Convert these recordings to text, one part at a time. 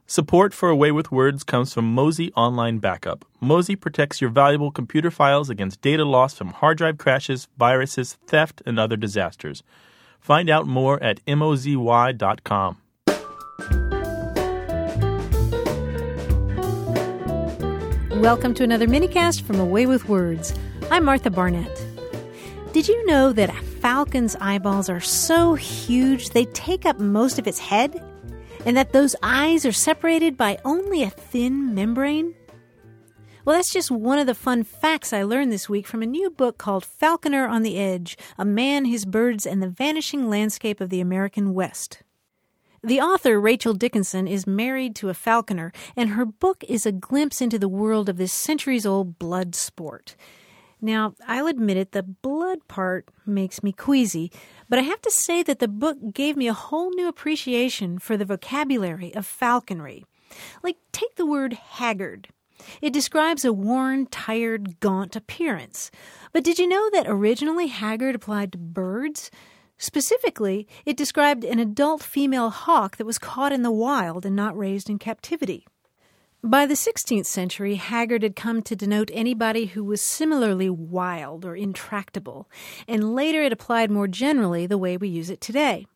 Support for Away with Words comes from Mozy Online Backup. Mozy protects your valuable computer files against data loss from hard drive crashes, viruses, theft, and other disasters. Find out more at mozy.com. Welcome to another minicast from Away with Words. I'm Martha Barnett. Did you know that a falcon's eyeballs are so huge they take up most of its head? And that those eyes are separated by only a thin membrane? Well, that's just one of the fun facts I learned this week from a new book called Falconer on the Edge, A Man, His Birds, and the Vanishing Landscape of the American West. The author, Rachel Dickinson, is married to a falconer, and her book is a glimpse into the world of this centuries-old blood sport. Now, I'll admit it, the blood part makes me queasy, but I have to say that the book gave me a whole new appreciation for the vocabulary of falconry. Like, take the word haggard. It describes a worn, tired, gaunt appearance. But did you know that originally haggard applied to birds? Specifically, it described an adult female hawk that was caught in the wild and not raised in captivity. By the 16th century, haggard had come to denote anybody who was similarly wild or intractable, and later it applied more generally the way we use it today.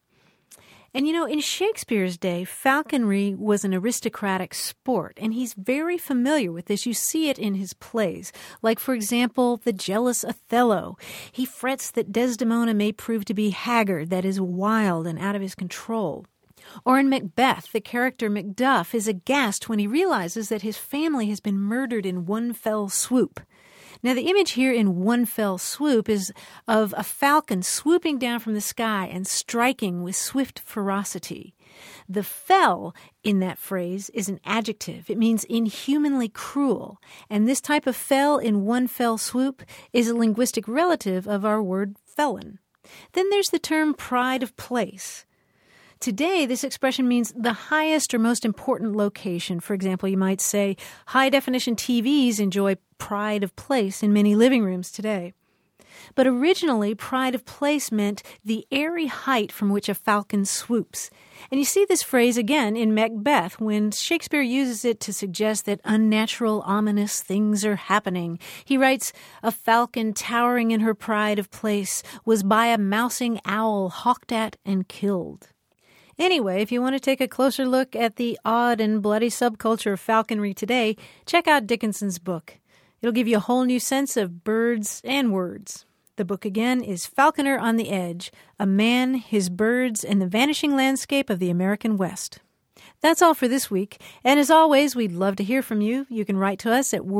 And you know, in Shakespeare's day, falconry was an aristocratic sport, and he's very familiar with this. You see it in his plays. Like, for example, the jealous Othello. He frets that Desdemona may prove to be haggard, that is, wild and out of his control. Or in Macbeth, the character Macduff is aghast when he realizes that his family has been murdered in one fell swoop. Now, the image here in one fell swoop is of a falcon swooping down from the sky and striking with swift ferocity. The fell in that phrase is an adjective. It means inhumanly cruel. And this type of fell in one fell swoop is a linguistic relative of our word felon. Then there's the term pride of place. Today, this expression means the highest or most important location. For example, you might say high-definition TVs enjoy pride of place in many living rooms today. But originally, pride of place meant the airy height from which a falcon swoops. And you see this phrase again in Macbeth when Shakespeare uses it to suggest that unnatural, ominous things are happening. He writes, "A falcon towering in her pride of place was by a mousing owl hawked at and killed." Anyway, if you want to take a closer look at the odd and bloody subculture of falconry today, check out Dickinson's book. It'll give you a whole new sense of birds and words. The book again is Falconer on the Edge, A Man, His Birds, and the Vanishing Landscape of the American West. That's all for this week, and as always, we'd love to hear from you. You can write to us at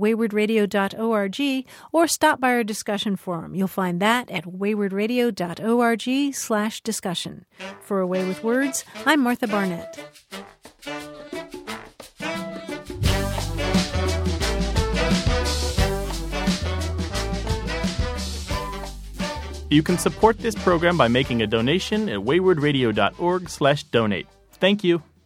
words@waywardradio.org or stop by our discussion forum. You'll find that at waywardradio.org/discussion. For Away with Words, I'm Martha Barnett. You can support this program by making a donation at waywardradio.org/donate. Thank you.